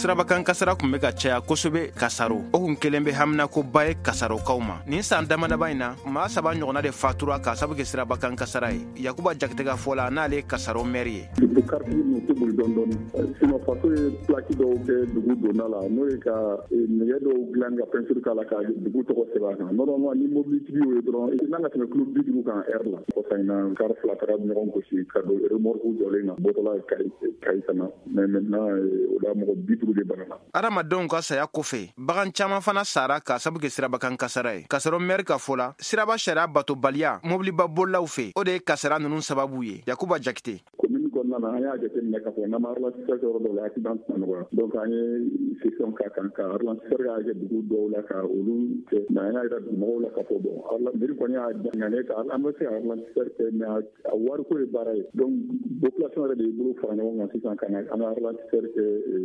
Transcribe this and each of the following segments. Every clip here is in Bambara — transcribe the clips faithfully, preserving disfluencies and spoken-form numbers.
sirabakan kasara kun bɛ ka caya kosɛbɛ kasaro o kun kelen bɛ hamina ko ba ye kasarokaw ma nin san damadaba in na maa saba ɲɔgɔnna de fatura ka sabu kɛ sirabakan kasara ye yakuba jakite ka fɔ la n'ale kasaro mɛri ye kariti nu tɛ boli dɔn dɔɔni sinon faso ye plaki dɔw kɛ dugu donna la n'o ye ka nɛgɛ dɔw dilan ka peinture k'a la ka dugu tɔgɔ sɛbɛn a kan normalement ni mobilitigi y'o ye dɔrɔn i n'an ka tɛmɛ kilo bi duuru kan heure la kɔsa in na kar fila taara ɲɔgɔn gosi ka don remorque jɔlen na bɔtɔla kayi ka na mais maintenant o la mɔgɔ bi duuru de banana adamadenw ka saya kɔfɛ bagan caman fana sara ka sabu kɛ sirabakan kasara ye kasaro mɛri ka fɔ la siraba sariya batobaliya mobiliba bolilaw fɛ o de ye kasara ninnu sababu ye yakuba jakite kɔnɔna an y'a jateminɛ k'a fɔ n'an ma arlantiseur yɔrɔ dɔw la accident tɛna nɔgɔya donc an ye session k'a kan ka arlantiseur y'a kɛ dugu dɔw la ka olu kɛ mais an y'a yira dugumɔgɔw la k'a fɔ bon mairie kɔni y'a ŋaniya ka an bɛ se ka arlantiseur kɛ mais a wariko ye baara ye donc population yɛrɛ de y'i bolo fara ɲɔgɔn kan sisan ka na an ka arlantiseur kɛ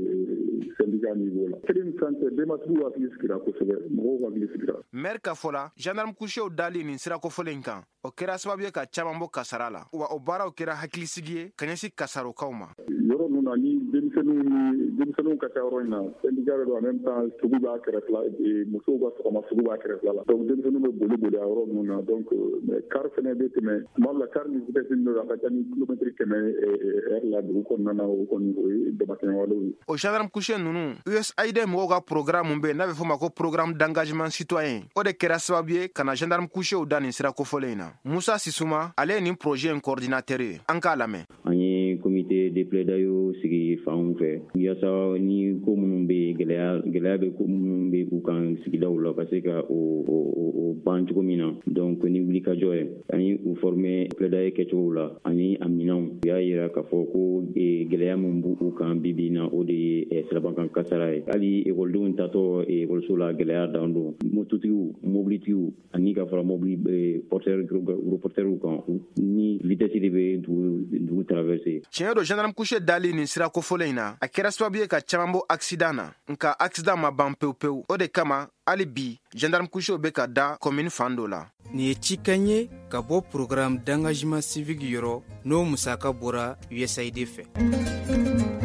syndicat niveau la kelen ni fɛn tɛ denbatigiw hakili sigira kosɛbɛ mɔgɔw hakili sigira maire ka fɔ la gendarme couchew dali nin sira kofɔlen in kan o kɛra sababu ye ka caman bɔ kasara la wa o baaraw kɛra hakilisigi ye ka ɲɛsin kasarokaw ma yɔrɔ ninnu na ni denmisɛnninw ni denmisɛnninw ka ca yɔrɔ in na syndicat de don en même temps sugu b'a kɛrɛfɛ la musow ka sɔgɔma sugu b'a kɛrɛfɛ la donc denmisɛnninw bɛ boli boli a yɔrɔ ninnu na donc car fɛnɛ bɛ tɛmɛ tuma dɔ la car ni vitesse min don a ka ca ni kilomɛtiri kɛmɛ heure la dugu kɔnɔna na o kɔni o ye damatɛmɛwalew ye o gendarme couché ninnu U S A I D mɔgɔw ka programme min bɛ yen n'a bɛ fɔ ma ko programme d'engagement citoyen o de kɛra sababu ye ka na gendarme couchéw da nin sira kofɔlen in na Musa Sisuma ale ye nin projet in coordinateur ye an k'a lamɛn an ye comité de plaidoyer sigi fanw fɛ yaasa ni ko minnu bɛ gɛlɛya gɛlɛya bɛ ko minnu bɛ k'u kan sigidaw la ka se ka o o ban cogo min na donc ni wuli ka jɔ ye an ye u former plaidoyer kɛcogow la ani a minɛnw u y'a yira k'a fɔ ko gɛlɛya min b'u kan bi bi in na o de ye sirabakan kasara ye hali ekɔlidenw tatɔ ekɔliso la gɛlɛya dan don mototigiw mobilitigiw ani ka fara mobili porteurs reporters kan ni vitesse de bɛ dugu dugu traverser tiɲɛ do gendarme couché dali nin sira kofɔlen in na a kɛra sababu ye ka caman bɔ accident na nka accident ma ban pewu pewu o de kama hali bi gendarme couché bɛ ka da commune fan dɔ la nin ye cikan ye ka bɔ programme d'engagement civique yɔrɔ n'o musaka bɔra U S A I D fɛ